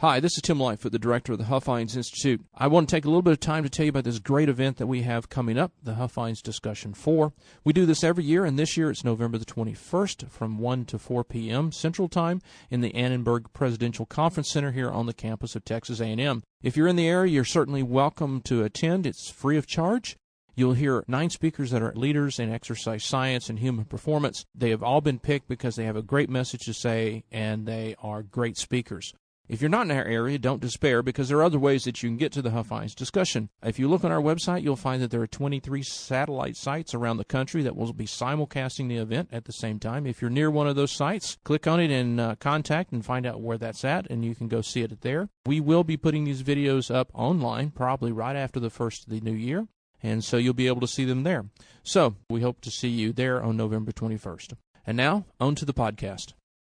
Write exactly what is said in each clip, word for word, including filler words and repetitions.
Hi, this is Tim Lightfoot, the director of the Huff Hines Institute. I want to take a little bit of time to tell you about this great event that we have coming up, the Huff Hines Discussion four. We do this every year, and this year it's November the twenty-first from one to four p.m. Central Time in the Annenberg Presidential Conference Center here on the campus of Texas A and M. If you're in the area, you're certainly welcome to attend. It's free of charge. You'll hear nine speakers that are leaders in exercise science and human performance. They have all been picked because they have a great message to say, and they are great speakers. If you're not in our area, don't despair, because there are other ways that you can get to the Huff Hines discussion. If you look on our website, you'll find that there are twenty-three satellite sites around the country that will be simulcasting the event at the same time. If you're near one of those sites, click on it and uh, contact and find out where that's at, and you can go see it there. We will be putting these videos up online probably right after the first of the new year, and so you'll be able to see them there. So we hope to see you there on November twenty-first. And now, on to the podcast.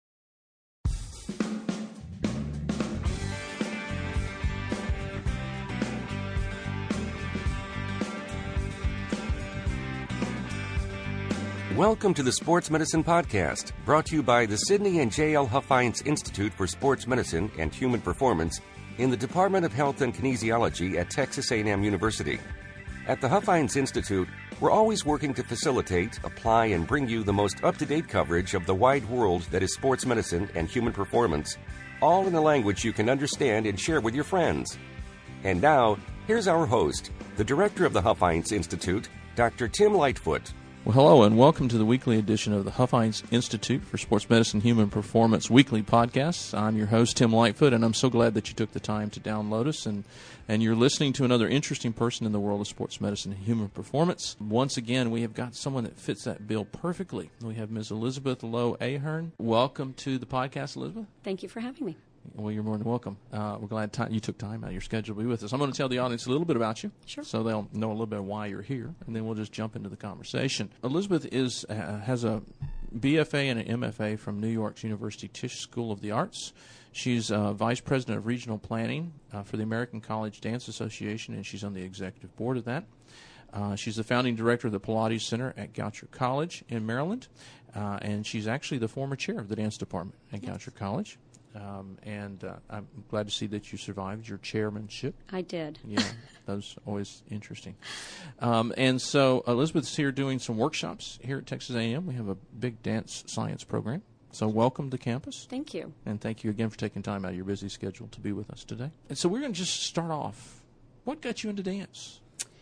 Welcome to the Sports Medicine Podcast, brought to you by the Sidney and J L Huff Hines Institute for Sports Medicine and Human Performance in the Department of Health and Kinesiology at Texas A and M University. At the Huff Hines Institute, we're always working to facilitate, apply, and bring you the most up-to-date coverage of the wide world that is sports medicine and human performance, all in a language you can understand and share with your friends. And now, here's our host, the director of the Huff Hines Institute, Doctor Tim Lightfoot. Well, hello, and welcome to the weekly edition of the Huff Hines Institute for Sports Medicine and Human Performance weekly podcast. I'm your host, Tim Lightfoot, and I'm so glad that you took the time to download us, and, and you're listening to another interesting person in the world of sports medicine and human performance. Once again, we have got someone that fits that bill perfectly. We have Miz Elizabeth Lowe Ahern. Welcome to the podcast, Elizabeth. Thank you for having me. Well, you're more than welcome. Uh, we're glad t- you took time out of your schedule to be with us. I'm going to tell the audience a little bit about you, sure, so they'll know a little bit of why you're here, and then we'll just jump into the conversation. Elizabeth is uh, has a B F A and an M F A from New York's University Tisch School of the Arts. She's uh, Vice President of Regional Planning uh, for the American College Dance Association, and she's on the executive board of that. Uh, she's the founding director of the Pilates Center at Goucher College in Maryland, uh, and she's actually the former chair of the dance department at yes. Goucher College. Um, and uh, I'm glad to see that you survived your chairmanship. I did. Yeah, that was always interesting. Um, and so Elizabeth's here doing some workshops here at Texas A and M. We have a big dance science program. So welcome to campus. Thank you. And thank you again for taking time out of your busy schedule to be with us today. And so we're going to just start off. What got you into dance?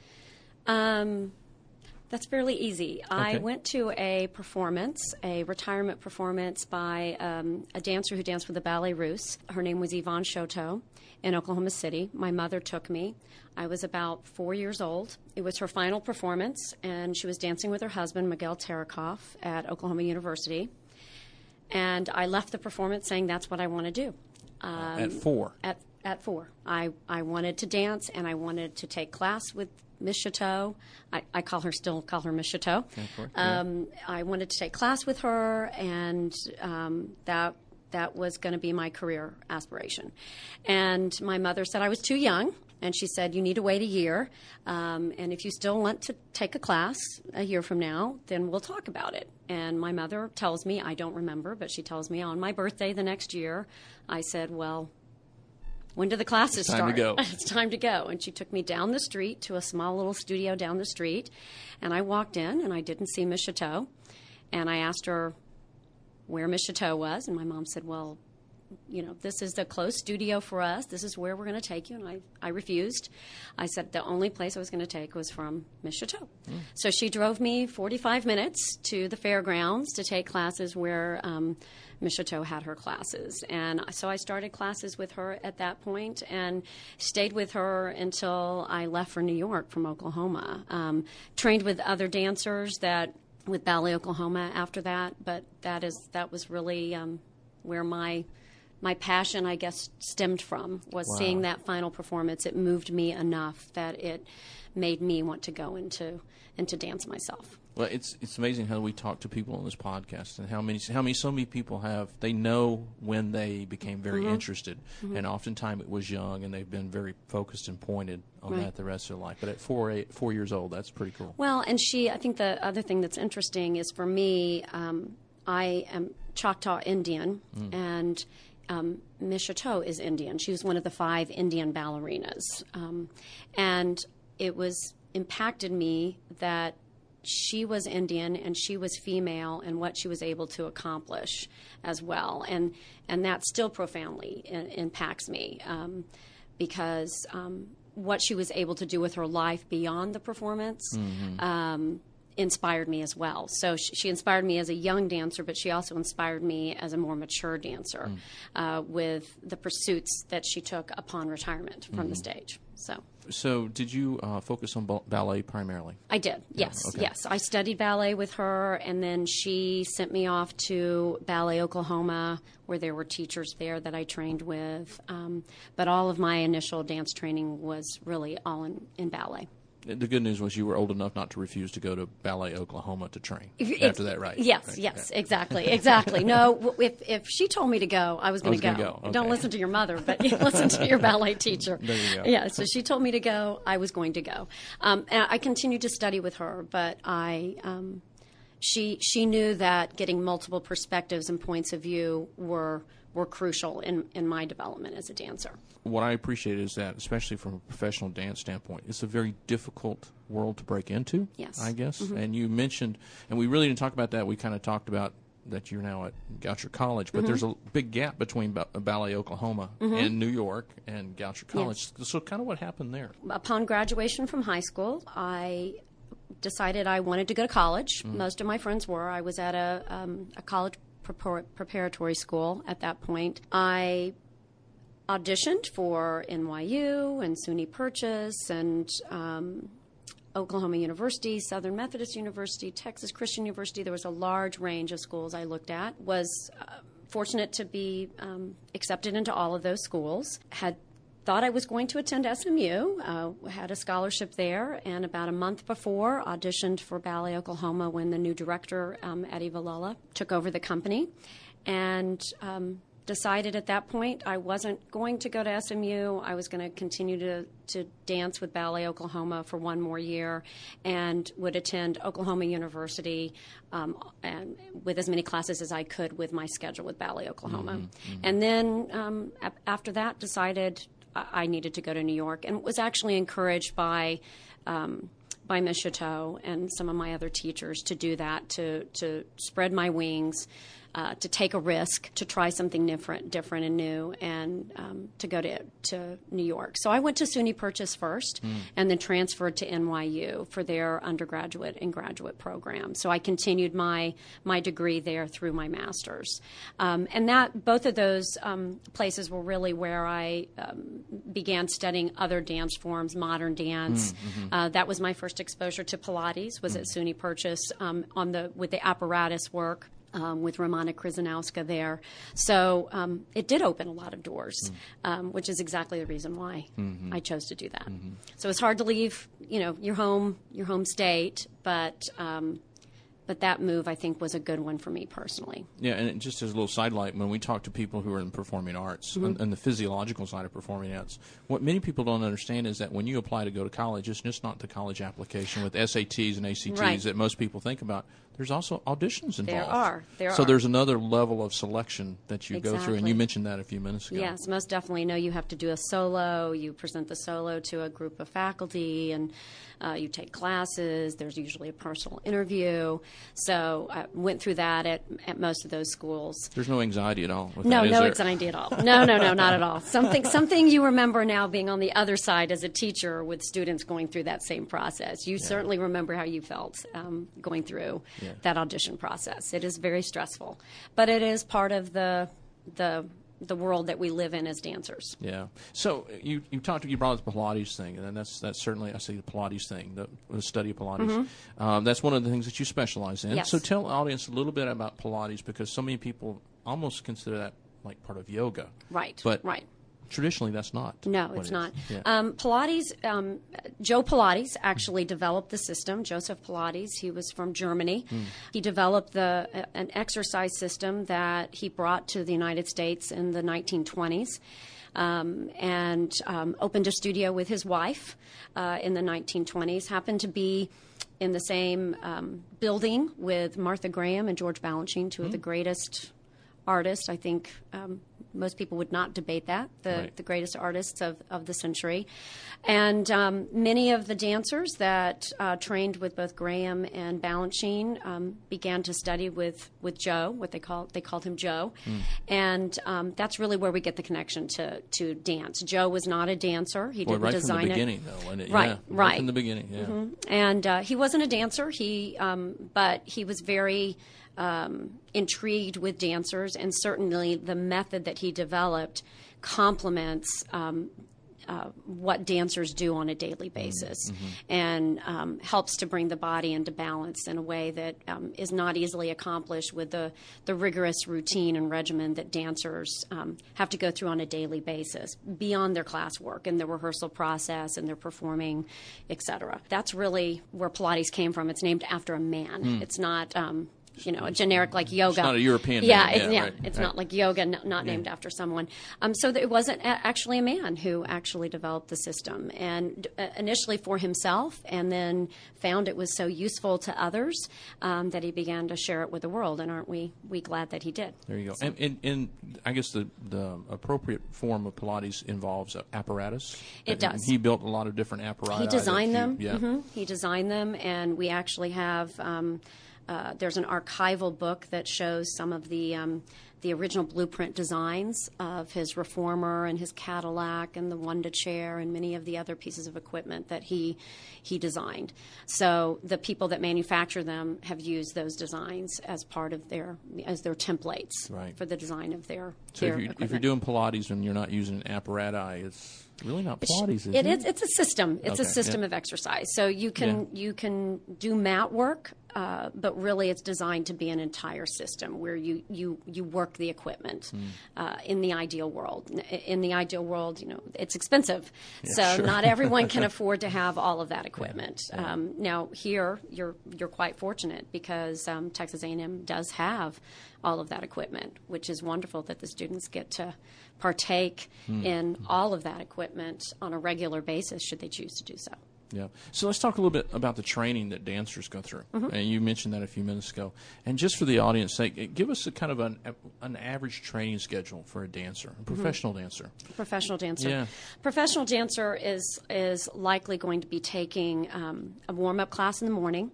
Um... That's fairly easy. Okay. I went to a performance, a retirement performance by um, a dancer who danced with the Ballet Russe. Her name was Yvonne Choteau in Oklahoma City. My mother took me. I was about four years old. It was her final performance, and she was dancing with her husband, Miguel Tarakoff, at Oklahoma University. And I left the performance saying that's what I want to do. Um, at four? At, at four. I, I wanted to dance, and I wanted to take class with Miss Choteau. I, I call her still call her Miss Choteau. Okay, um, yeah. I wanted to take class with her, and um, that that was going to be my career aspiration. And my mother said I was too young, and she said you need to wait a year, um, and if you still want to take a class a year from now, then we'll talk about it. And my mother tells me, I don't remember, but she tells me on my birthday the next year, I said, well, when do the classes it's time start? To go. It's time to go. And she took me down the street to a small little studio down the street. And I walked in, and I didn't see Miss Choteau. And I asked her where Miss Choteau was. And my mom said, well, you know, this is the closed studio for us. This is where we're going to take you. And I, I refused. I said the only place I was going to take was from Miss Choteau. Mm. So she drove me forty-five minutes to the fairgrounds to take classes where um, Miss Choteau had her classes. And so I started classes with her at that point and stayed with her until I left for New York from Oklahoma. Um, trained with other dancers that with Ballet Oklahoma after that, but that is that was really um, where my my passion, I guess, stemmed from, was wow. seeing that final performance. It moved me enough that it made me want to go into into dance myself. Well, it's it's amazing how we talk to people on this podcast, and how many how many so many people have they know when they became very mm-hmm. interested, mm-hmm. and oftentimes it was young, and they've been very focused and pointed on right. that the rest of their life. But at four eight, four years old, that's pretty cool. Well, and she, I think the other thing that's interesting is for me, um, I am Choctaw Indian, mm. and um, Miss Chateau is Indian. She was one of the five Indian ballerinas. Um, and it was impacted me that she was Indian and she was female and what she was able to accomplish as well. And, and that still profoundly in, impacts me um, because um, what she was able to do with her life beyond the performance mm-hmm. um, inspired me as well. So she, she inspired me as a young dancer, but she also inspired me as a more mature dancer mm. uh, with the pursuits that she took upon retirement from mm-hmm. the stage. So. So did you uh, focus on ba- ballet primarily? I did, yes, yeah, okay. yes. I studied ballet with her, and then she sent me off to Ballet Oklahoma, where there were teachers there that I trained with. Um, but all of my initial dance training was really all in, in ballet. The good news was you were old enough not to refuse to go to Ballet Oklahoma to train it, after that, right? Yes, right. yes, yeah. exactly, exactly. No, if if she told me to go, I was going to go. go. Okay. Don't listen to your mother, but you listen to your ballet teacher. There you go. Yeah, so she told me to go, I was going to go. Um, and I continued to study with her, but I, um, she she knew that getting multiple perspectives and points of view were were crucial in, in my development as a dancer. What I appreciate is that, especially from a professional dance standpoint, it's a very difficult world to break into, yes. I guess. Mm-hmm. And you mentioned, and we really didn't talk about that, we kind of talked about that you're now at Goucher College, but mm-hmm. there's a big gap between ba- Ballet Oklahoma mm-hmm. and New York and Goucher College. Yes. So kind of what happened there? Upon graduation from high school, I decided I wanted to go to college. Mm-hmm. Most of my friends were. I was at a, um, a college prepar- preparatory school at that point. I auditioned for N Y U and SUNY Purchase and um, Oklahoma University, Southern Methodist University, Texas Christian University. There was a large range of schools I looked at. Was uh, fortunate to be um, accepted into all of those schools. Had thought I was going to attend S M U, uh, had a scholarship there, and about a month before auditioned for Ballet Oklahoma when the new director, um, Eddie Villala, took over the company. And um, decided at that point I wasn't going to go to S M U. I was going to continue to, to dance with Ballet Oklahoma for one more year and would attend Oklahoma University um, and with as many classes as I could with my schedule with Ballet Oklahoma. Mm-hmm, mm-hmm. And then um, a- after that decided I-, I needed to go to New York and was actually encouraged by um, by Miz Chateau and some of my other teachers to do that, to, to spread my wings, Uh, to take a risk, to try something different, different and new, and um, to go to to New York. So I went to SUNY Purchase first, mm. and then transferred to N Y U for their undergraduate and graduate program. So I continued my my degree there through my master's, um, and that both of those um, places were really where I um, began studying other dance forms, modern dance. Mm, mm-hmm. uh, that was my first exposure to Pilates. Was mm. at SUNY Purchase um, on the with the apparatus work. Um, with Romana Kryzanowska there. So um, it did open a lot of doors, mm. um, which is exactly the reason why mm-hmm. I chose to do that. Mm-hmm. So it's hard to leave, you know, your home, your home state, but um, but that move, I think, was a good one for me personally. Yeah, and just as a little sidelight, when we talk to people who are in performing arts mm-hmm. and, and the physiological side of performing arts, what many people don't understand is that when you apply to go to college, it's just not the college application with S A Ts and A C Ts right. that most people think about. There's also auditions involved. There are. There so are. there's another level of selection that you exactly. go through, and you mentioned that a few minutes ago. Yes, most definitely. No, you have to do a solo. You present the solo to a group of faculty, and uh, you take classes. There's usually a personal interview. So I went through that at, at most of those schools. There's no anxiety at all with no, that, is no there? anxiety at all. No, no, no, not at all. Something, something you remember now being on the other side as a teacher with students going through that same process. You yeah. certainly remember how you felt um, going through yeah. that audition process. Process. It is very stressful, but it is part of the the the world that we live in as dancers. Yeah. So you you talked you brought up the Pilates thing, and that's that's certainly I see the Pilates thing, the, the study of Pilates. Mm-hmm. Um, that's one of the things that you specialize in. Yes. So tell the audience a little bit about Pilates, because so many people almost consider that like part of yoga. Right. But right. traditionally, that's not. No, it's not. Yeah. Um, Pilates, um, Joe Pilates actually developed the system. Joseph Pilates, he was from Germany. Mm. He developed the uh, an exercise system that he brought to the United States in the nineteen twenties. Um, and um, opened a studio with his wife uh, in the nineteen twenties. Happened to be in the same um, building with Martha Graham and George Balanchine, two mm. of the greatest artists, I think, um, most people would not debate that, the, Right. the greatest artists of, of the century. And um, many of the dancers that uh, trained with both Graham and Balanchine um, began to study with, with Joe, what they call they called him Joe. Mm. And um, that's really where we get the connection to, to dance. Joe was not a dancer. He Boy, didn't right design from the it. beginning, though, wasn't it? Right, yeah, right. from the beginning, yeah. Mm-hmm. And uh, he wasn't a dancer, He, um, but he was very um, intrigued with dancers, and certainly the method that he developed complements um, uh, what dancers do on a daily basis, mm-hmm. and um, helps to bring the body into balance in a way that um, is not easily accomplished with the, the rigorous routine and regimen that dancers um, have to go through on a daily basis, beyond their classwork and their rehearsal process and their performing, et cetera. That's really where Pilates came from. It's named after a man. Mm. It's not... Um, you know, a generic like yoga. It's not a European yeah, name. It's, Yeah, yeah, right, it's right. not like yoga, not, not Yeah. named after someone. Um, so it wasn't a- actually a man who actually developed the system, and uh, initially for himself, and then found it was so useful to others um, that he began to share it with the world. And aren't we we glad that he did? There you go. So- And, and, and I guess the, the appropriate form of Pilates involves uh, apparatus. It And does. He built a lot of different apparatus. He designed that you- them. Yeah. hmm He designed them, and we actually have. Um, uh, there's an archival book that shows some of the um, the original blueprint designs of his reformer and his Cadillac and the Wanda chair and many of the other pieces of equipment that he he designed. So the people that manufacture them have used those designs as part of their as their templates Right. for the design of their So their if, you, if equipment. you're doing Pilates and you're not using an apparatus, it's really not Pilates, is it? It is. It's a system. It's a Okay, system yeah. of exercise. So you can you can do mat work, uh, but really it's designed to be an entire system where you you, you work the equipment. Mm. Uh, in the ideal world, N- in the ideal world, you know, it's expensive, Yeah, so sure. not everyone can afford to have all of that equipment. Um, now here you're you're quite fortunate because um, Texas A and M does have all of that equipment, which is wonderful that the students get to partake Hmm. in all of that equipment on a regular basis should they choose to do so. Yeah. So let's talk a little bit about the training that dancers go through. Mm-hmm. And you mentioned that a few minutes ago. And just for the audience sake, give us a kind of an, an average training schedule for a dancer, a professional dancer. Professional dancer. Yeah. Professional dancer is is likely going to be taking um, a warm up class in the morning,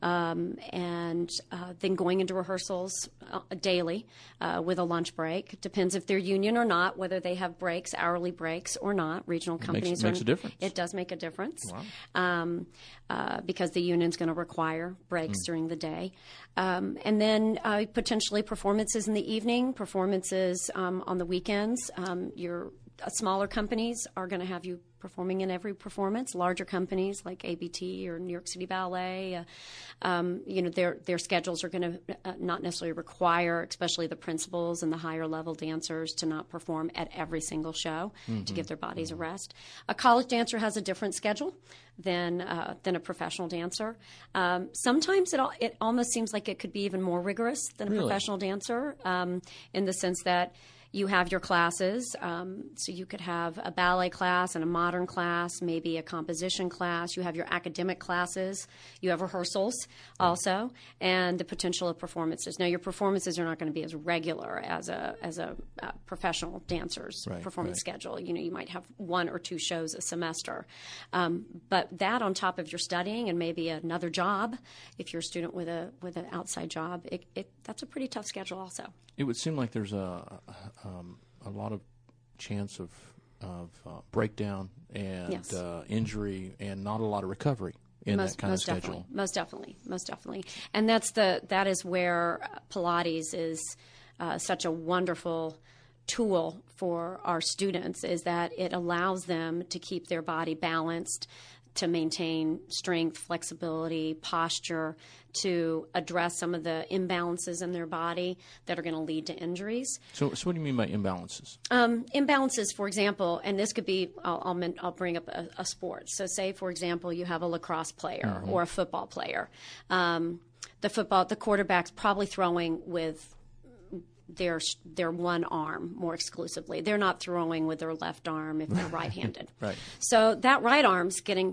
um, and uh, then going into rehearsals uh, daily uh, with a lunch break. Depends if they're union or not, whether they have breaks, hourly breaks or not. Regional companies makes are, a difference. It does make a difference. Wow. Um, uh, because the union's going to require breaks Mm. during the day. Um, and then uh, potentially performances in the evening, performances um, on the weekends. Um, your uh, smaller companies are going to have you performing in every performance. Larger companies like A B T or New York City Ballet, uh, um, you know, their their schedules are going to uh, not necessarily require, especially the principals and the higher level dancers, to not perform at every single show Mm-hmm. to give their bodies a rest. A college dancer has a different schedule than uh, than a professional dancer. Um, sometimes it al- it almost seems like it could be even more rigorous than a Really? professional dancer, um, in the sense that you have your classes. Um, so you could have a ballet class and a modern class, maybe a composition class. You have your academic classes. You have rehearsals also, and the potential of performances. Now, your performances are not going to be as regular as a as a uh, professional dancer's Right, performance right. schedule. You know, you might have one or two shows a semester, um, but that on top of your studying and maybe another job, if you're a student with a with an outside job, it, it that's a pretty tough schedule also. It would seem like there's a um, a lot of chance of of uh, breakdown and Yes. uh, injury, and not a lot of recovery in most, that kind most of schedule. definitely, most definitely, most definitely, and that's the that is where Pilates is uh, such a wonderful tool for our students, is that it allows them to keep their body balanced, to maintain strength, flexibility, posture, to address some of the imbalances in their body that are going to lead to injuries. So, so what do you mean by imbalances? Um, imbalances, for example, and this could be, I'll, I'll, men- I'll bring up a, a sport. So say, for example, you have a lacrosse player or a football player. Um, the football, the quarterback's probably throwing with their their one arm more exclusively. They're not throwing with their left arm if they're right-handed. Right. So that right arm's getting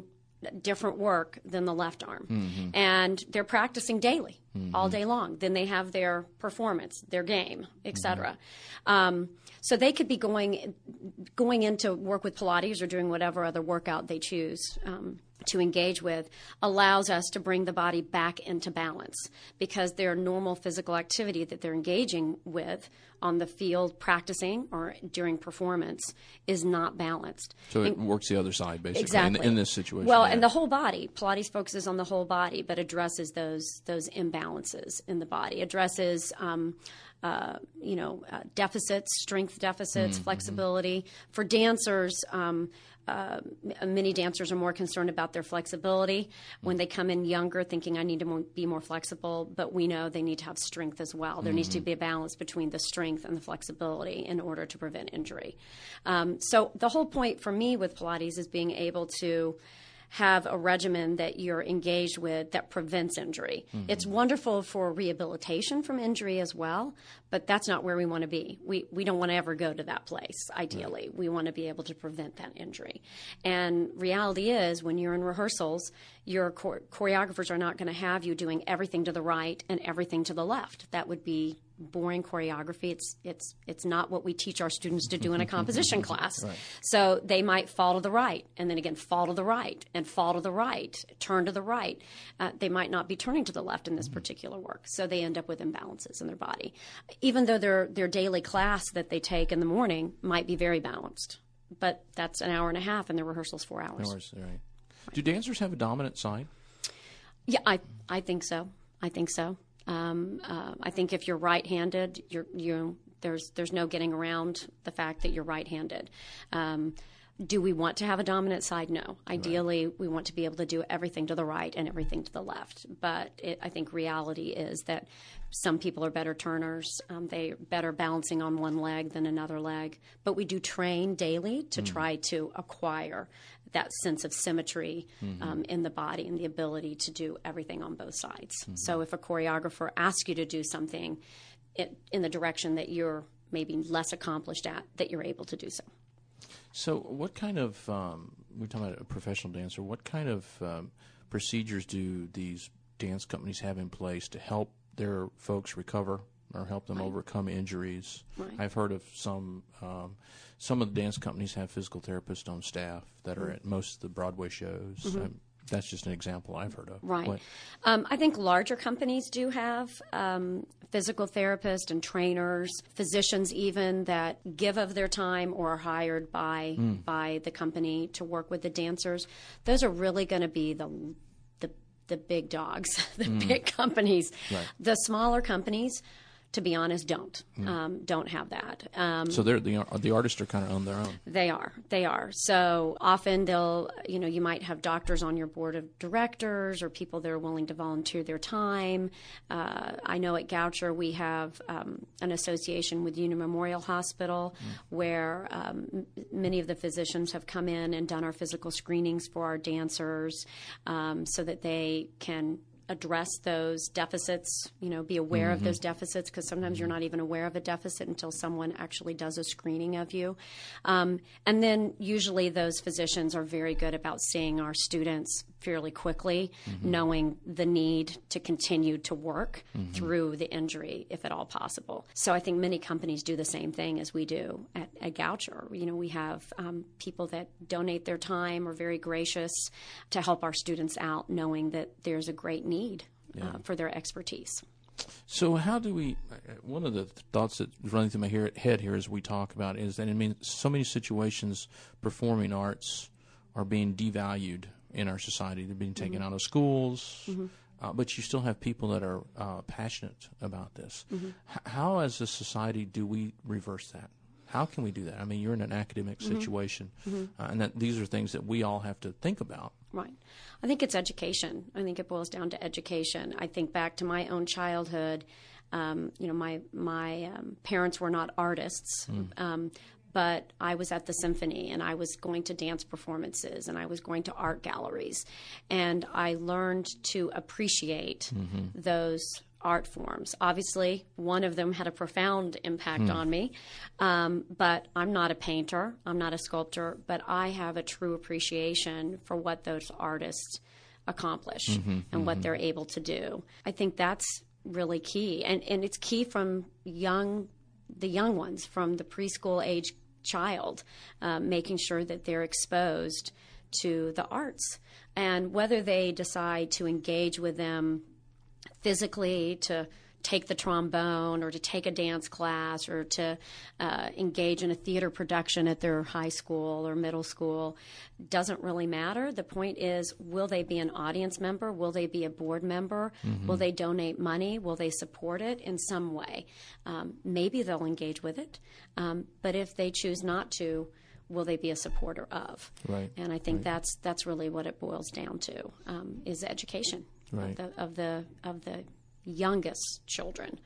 different work than the left arm. Mm-hmm. And they're practicing daily, mm-hmm. all day long. Then they have their performance, their game, et cetera. Mm-hmm. Um, so they could be going going into work with Pilates or doing whatever other workout they choose um, to engage with, allows us to bring the body back into balance, because their normal physical activity that they're engaging with on the field, practicing or during performance, is not balanced. So it and, works the other side, basically, exactly. in, in this situation. Well, yeah. and the whole body. Pilates focuses on the whole body, but addresses those those imbalances in the body. Addresses um, Uh, you know, uh, deficits, strength deficits, mm-hmm. flexibility. For dancers, um, uh, many dancers are more concerned about their flexibility when they come in younger, thinking I need to more, be more flexible, but we know they need to have strength as well. There mm-hmm. needs to be a balance between the strength and the flexibility in order to prevent injury. Um, so the whole point for me with Pilates is being able to have a regimen that you're engaged with that prevents injury. Mm-hmm. It's wonderful for rehabilitation from injury as well, but that's not where we want to be. We we don't want to ever go to that place, ideally. Right. We want to be able to prevent that injury. And reality is, when you're in rehearsals, your chore- choreographers are not going to have you doing everything to the right and everything to the left. That would be boring choreography. It's it's it's not what we teach our students to do in a composition class. Right. So they might fall to the right, and then again fall to the right, and fall to the right, turn to the right. Uh, they might not be turning to the left in this particular work, so they end up with imbalances in their body. Even though their their daily class that they take in the morning might be very balanced, but that's an hour and a half, and their rehearsal's four hours. Hours, right. Right. Do dancers have a dominant side? Yeah, I I think so. I think so. Um, uh, I think if you're right-handed, you're, you there's there's no getting around the fact that you're right-handed. Um, do we want to have a dominant side? No. Ideally, right. we want to be able to do everything to the right and everything to the left. But it, I think reality is that some people are better turners. Um, they're better balancing on one leg than another leg. But we do train daily to mm. try to acquire that sense of symmetry mm-hmm. um, in the body and the ability to do everything on both sides. Mm-hmm. So if a choreographer asks you to do something it, in the direction that you're maybe less accomplished at, that you're able to do so. So what kind of, um, we're talking about a professional dancer, what kind of um, procedures do these dance companies have in place to help their folks recover or help them right. overcome injuries? Right. I've heard of some um, some of the dance companies have physical therapists on staff that are mm-hmm. at most of the Broadway shows. Mm-hmm. Um, that's just an example I've heard of. Right. Um, I think larger companies do have um, physical therapists and trainers, physicians even, that give of their time or are hired by mm. by the company to work with the dancers. Those are really going to be the the the big dogs, the mm. big companies. Right. The smaller companies, to be honest, don't mm. um, don't have that. Um, so they're the the artists are kind of on their own. They are, they are. So often they'll, you know, you might have doctors on your board of directors or people that are willing to volunteer their time. Uh, I know at Goucher we have um, an association with Union Memorial Hospital mm. where um, m- many of the physicians have come in and done our physical screenings for our dancers, um, so that they can address those deficits, you know, be aware mm-hmm. of those deficits, because sometimes you're not even aware of a deficit until someone actually does a screening of you. Um, and then usually those physicians are very good about seeing our students fairly quickly, mm-hmm. knowing the need to continue to work mm-hmm. through the injury, if at all possible. So I think many companies do the same thing as we do at, at Goucher. You know, we have um, people that donate their time, are very gracious to help our students out, knowing that there's a great need yeah. uh, for their expertise. So how do we, one of the thoughts that's running through my head here as we talk about is that, I mean, so many situations performing arts are being devalued in our society. They're being taken mm-hmm. out of schools, mm-hmm. uh, but you still have people that are uh, passionate about this. Mm-hmm. H- how, as a society, do we reverse that? How can we do that? I mean, you're in an academic mm-hmm. situation, mm-hmm. Uh, and that these are things that we all have to think about. Right. I think it's education. I think it boils down to education. I think back to my own childhood. Um, you know, my my um, parents were not artists. Mm. Um, But I was at the symphony, and I was going to dance performances, and I was going to art galleries. And I learned to appreciate mm-hmm. those art forms. Obviously, one of them had a profound impact on me, um, but I'm not a painter, I'm not a sculptor, but I have a true appreciation for what those artists accomplish mm-hmm, and mm-hmm. what they're able to do. I think that's really key, and and it's key from young, the young ones, from the preschool age child, uh, making sure that they're exposed to the arts, and whether they decide to engage with them physically, to take the trombone or to take a dance class or to uh, engage in a theater production at their high school or middle school, doesn't really matter. The point is, will they be an audience member? Will they be a board member? Mm-hmm. Will they donate money? Will they support it in some way? Um, maybe they'll engage with it, um, but if they choose not to, will they be a supporter of? Right. And I think right. that's that's really what it boils down to, um, is education right. of the of the of the youngest children,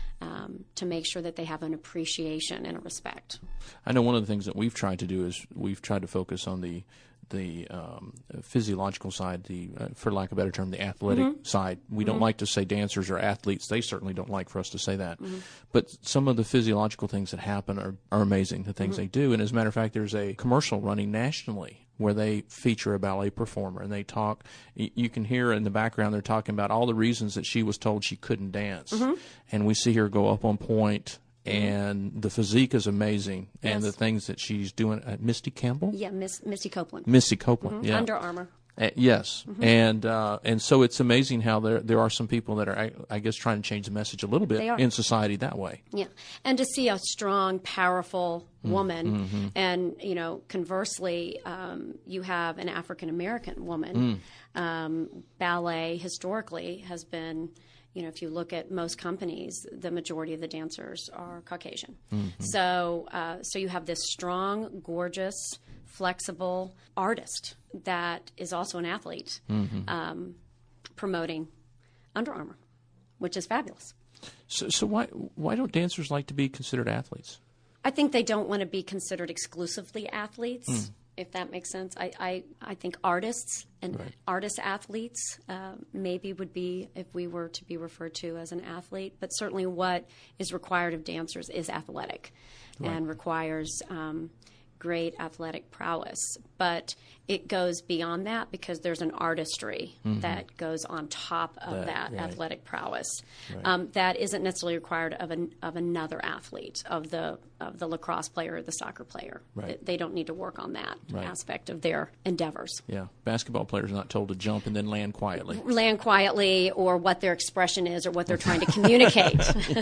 um, to make sure that they have an appreciation and a respect. I know one of the things that we've tried to do is we've tried to focus on the the um, physiological side, the uh, for lack of a better term, the athletic mm-hmm. side. We mm-hmm. don't like to say dancers are athletes. They certainly don't like for us to say that. Mm-hmm. But some of the physiological things that happen are, are amazing, the things mm-hmm. they do. And as a matter of fact, there's a commercial running nationally where they feature a ballet performer, and they talk. You can hear in the background they're talking about all the reasons that she was told she couldn't dance. Mm-hmm. And we see her go up on point, and the physique is amazing, yes. and the things that she's doing. Uh, Misty Campbell? Yeah, Miss, Misty Copeland. Misty Copeland, mm-hmm. yeah. Under Armour. Uh, yes, mm-hmm. and uh, and so it's amazing how there there are some people that are, I, I guess, trying to change the message a little bit in society that way. Yeah, and to see a strong, powerful woman, mm-hmm. and you know, conversely, um, you have an African American woman. Mm. Um, ballet historically has been, you know, if you look at most companies, the majority of the dancers are Caucasian. Mm-hmm. So, uh, so you have this strong, gorgeous, flexible artist that is also an athlete, mm-hmm. um, promoting Under Armour, which is fabulous. So, so why why don't dancers like to be considered athletes? I think they don't want to be considered exclusively athletes, mm. if that makes sense. I, I, I think artists and right. artist athletes uh, maybe would be, if we were to be referred to as an athlete, but certainly what is required of dancers is athletic right. and requires um, great athletic prowess. But it goes beyond that because there's an artistry mm-hmm. that goes on top of that, that right. athletic prowess right. um, that isn't necessarily required of an, of another athlete, of the of the lacrosse player or the soccer player. Right. They, they don't need to work on that right. aspect of their endeavors. Yeah, basketball players are not told to jump and then land quietly. Land quietly, or what their expression is, or what they're trying to communicate.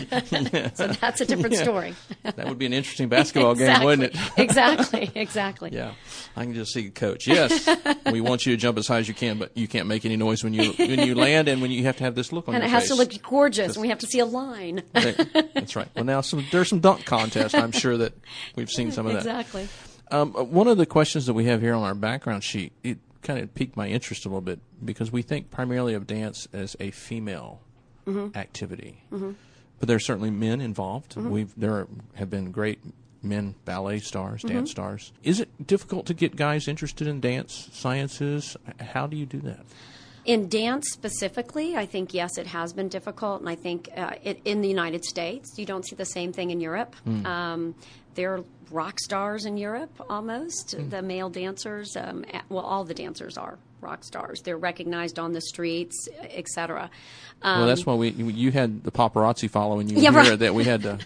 So that's a different yeah. story. That would be an interesting basketball exactly. game, wouldn't it? Exactly, exactly. Yeah, I can just see Coach. Yes, we want you to jump as high as you can, but you can't make any noise when you when you land, and when you have to have this look on and your face. face. And it has to look gorgeous, and we have to see a line. That's right. Well, now some, there's some dunk contests. I'm sure that we've seen some of that. Exactly. Um, one of the questions that we have here on our background sheet, it kind of piqued my interest a little bit because we think primarily of dance as a female mm-hmm. activity. Mm-hmm. But there are certainly men involved. Mm-hmm. We've There are, have been great men ballet stars, mm-hmm. dance stars. Is it difficult to get guys interested in dance sciences? How do you do that? In dance specifically, I think, yes, it has been difficult. And I think uh, it, in the United States, you don't see the same thing in Europe. Mm. Um, they're rock stars in Europe almost, mm. the male dancers. Um, well, all the dancers are rock stars. They're recognized on the streets, et cetera. Um, well, that's why we you had the paparazzi following you yeah, here right. that we had to.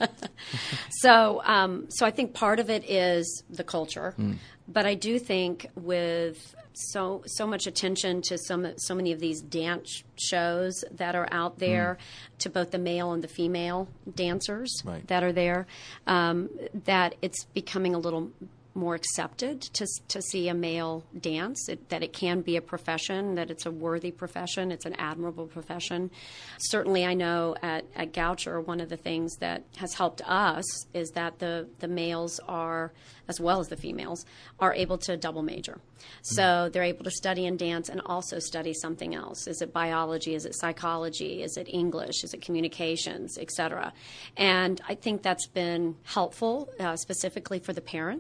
so, um, so I think part of it is the culture, mm. but I do think with so so much attention to some so many of these dance shows that are out there, mm. to both the male and the female dancers right. that are there, um, that it's becoming a little more accepted to to see a male dance, it, that it can be a profession, that it's a worthy profession, it's an admirable profession. Certainly I know at, at Goucher, one of the things that has helped us is that the, the males are, as well as the females, are able to double major. So mm-hmm. they're able to study in dance and also study something else. Is it biology? Is it psychology? Is it English? Is it communications, et cetera? And I think that's been helpful, uh, specifically for the parents mm-hmm. of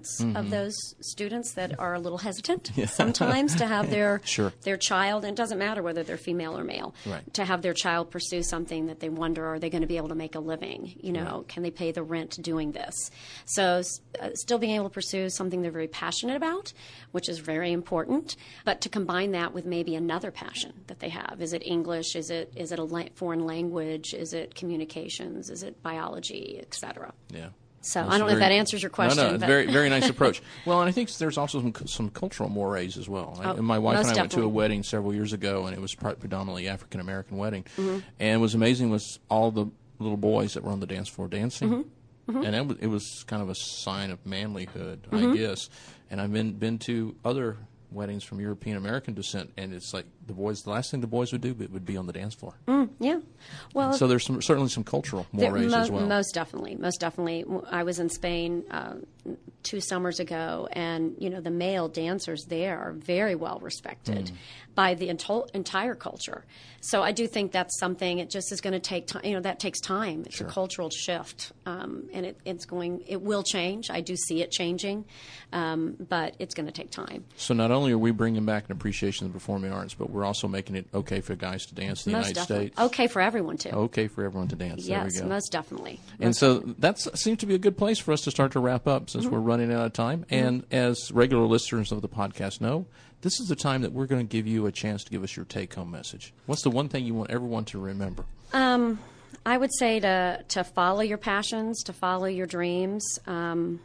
mm-hmm. those students that are a little hesitant yeah. sometimes to have their sure. their child, and it doesn't matter whether they're female or male, right. to have their child pursue something that they wonder, are they going to be able to make a living? You know, right. can they pay the rent doing this? So uh, still being able to pursue something they're very passionate about, which is very important, but to combine that with maybe another passion that they have. Is it English? Is it is it a la- foreign language? Is it communications? Is it biology, et cetera? Yeah. So That's I don't very, know if that answers your question. No, no, but. very, very nice approach. Well, and I think there's also some some cultural mores as well. Oh, and my wife and I definitely. went to a wedding several years ago, and it was predominantly African American wedding. Mm-hmm. And what was amazing was all the little boys that were on the dance floor dancing, mm-hmm. Mm-hmm. and it was, it was kind of a sign of manlyhood, mm-hmm. I guess. And I've been been to other weddings from European American descent, and it's like the boys. The last thing the boys would do would be on the dance floor. Mm, yeah, well, and so there's some, certainly some cultural mores mo- as well. Most definitely, most definitely. I was in Spain uh, two summers ago, and you know the male dancers there are very well respected mm. by the ento- entire culture. So I do think that's something. It just is going to take time. You know, that takes time. It's sure. a cultural shift, um, and it, it's going. It will change. I do see it changing, um, but it's going to take time. So not only are we bringing back an appreciation of the performing arts, but we're also making it okay for guys to dance in the most United definitely. States. Okay for everyone to. Okay for everyone to dance. Yes, there we go. most definitely. Most and so definitely. that seems to be a good place for us to start to wrap up since mm-hmm. we're running out of time. Mm-hmm. And as regular listeners of the podcast know, this is the time that we're going to give you a chance to give us your take-home message. What's the one thing you want everyone to remember? Um, I would say to to follow your passions, to follow your dreams, um,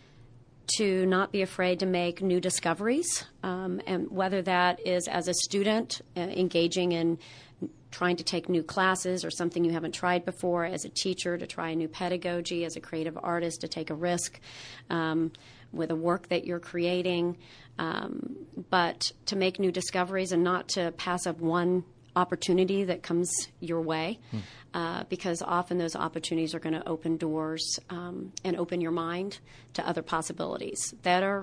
to not be afraid to make new discoveries, um, and whether that is as a student uh, engaging in trying to take new classes or something you haven't tried before, as a teacher to try a new pedagogy, as a creative artist to take a risk um, with a work that you're creating, um, but to make new discoveries and not to pass up one opportunity that comes your way, hmm. uh, because often those opportunities are going to open doors um, and open your mind to other possibilities that are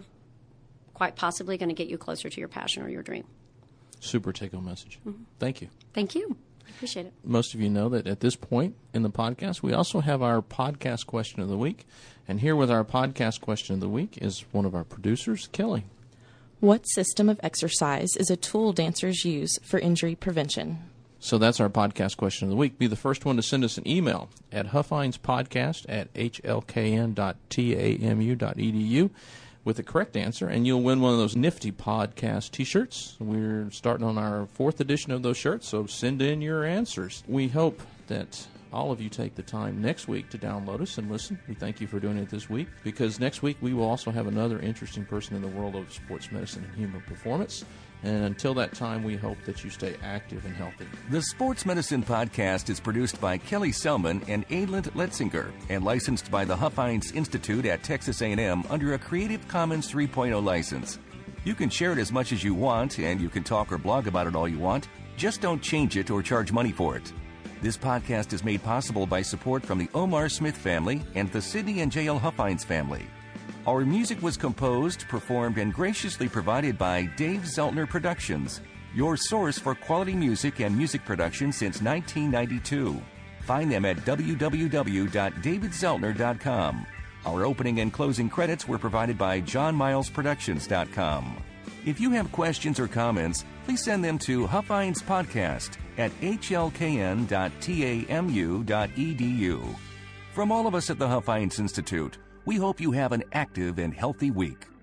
quite possibly going to get you closer to your passion or your dream. Super take-home message. Mm-hmm. Thank you. Thank you. I appreciate it. Most of you know that at this point in the podcast, we also have our podcast question of the week. And here with our podcast question of the week is one of our producers, Kelly. What system of exercise is a tool dancers use for injury prevention? So that's our podcast question of the week. Be the first one to send us an email at huffinespodcast at h l k n dot t a m u dot e d u with the correct answer, and you'll win one of those nifty podcast T-shirts. We're starting on our fourth edition of those shirts, so send in your answers. We hope that all of you take the time next week to download us and listen. We thank you for doing it this week, because next week we will also have another interesting person in the world of sports medicine and human performance. And until that time, we hope that you stay active and healthy. The Sports Medicine Podcast is produced by Kelly Selman and Aidland Letzinger and licensed by the Huffines Institute at Texas A and M under a Creative Commons three point oh license. You can share it as much as you want, and you can talk or blog about it all you want. Just don't change it or charge money for it. This podcast is made possible by support from the Omar Smith family and the Sidney and J L Huffines family. Our music was composed, performed, and graciously provided by Dave Zeltner Productions, your source for quality music and music production since nineteen ninety-two. Find them at w w w dot david zeltner dot com. Our opening and closing credits were provided by john miles productions dot com. If you have questions or comments, please send them to huffinespodcast at h l k n dot t a m u dot e d u. From all of us at the Huffines Institute, we hope you have an active and healthy week.